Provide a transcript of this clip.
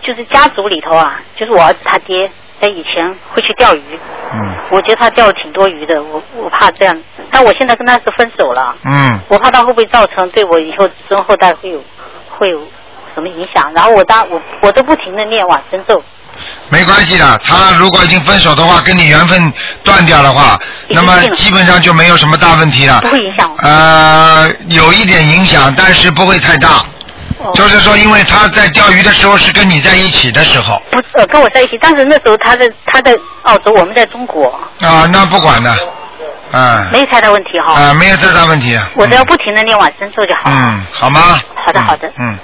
就是家族里头啊，就是我儿子他爹在以前会去钓鱼，我觉得他钓了挺多鱼的，我怕这样，但我现在跟他是分手了，我怕他会不会造成对我以后子孙后代会有什么影响，然后我都不停的念往生咒。 没关系的，他如果已经分手的话，跟你缘分断掉的话，那么基本上就没有什么大问题了。 不会影响。 有一点影响，但是不会太大。就是说，因为他在钓鱼的时候是跟你在一起的时候。 不是，跟我在一起，但是那时候他在澳洲，我们在中国。 那不管的。 没有太大问题哈。 没有太大问题。 我只要不停的念往生咒就好了。 好吗？ 好的。